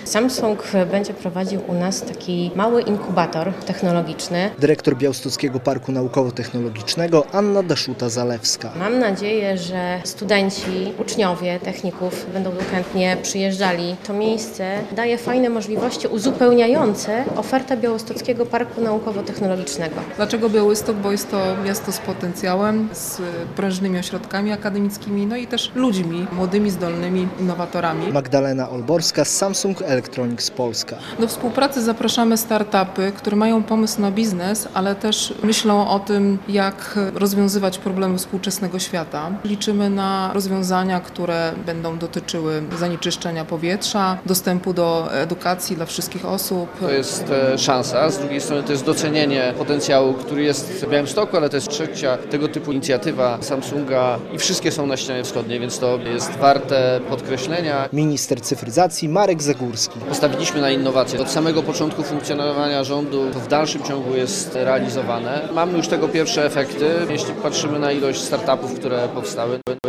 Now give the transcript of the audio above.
Samsung będzie prowadził u nas taki mały inkubator technologiczny. Dyrektor Białostockiego Parku Naukowo-Technologicznego Anna Daszuta-Zalewska. Mam nadzieję, że studenci, uczniowie techników będą chętnie przyjeżdżali. To miejsce daje fajne możliwości uzupełniające ofertę Białostockiego Parku Naukowo-Technologicznego. Dlaczego Białystok? Bo jest to miasto z potencjałem, z prężnymi ośrodkami akademickimi, no i też ludźmi młodymi, zdolnymi, innowatorami. Magdalena Olborska z Samsung Electronics Polska. Do współpracy zapraszamy startupy, które mają pomysł na biznes, ale też myślą o tym, jak rozwiązywać problemy współczesnego świata. Liczymy na rozwiązania, które będą dotyczyły zanieczyszczenia powietrza, dostępu do edukacji dla wszystkich osób. To jest szansa, z drugiej strony to jest docenienie potencjału, który jest w Białymstoku, ale to jest trzecia tego typu inicjatywa Samsunga i wszystkie są na ścianie wschodniej, więc to jest warte podkreślenia. Minister cyfryzacji Marek Zagórski. Postawiliśmy na innowacje. Od samego początku funkcjonowania rządu to w dalszym ciągu jest realizowane. Mamy już tego pierwsze efekty, jeśli patrzymy na ilość startupów, które powstały.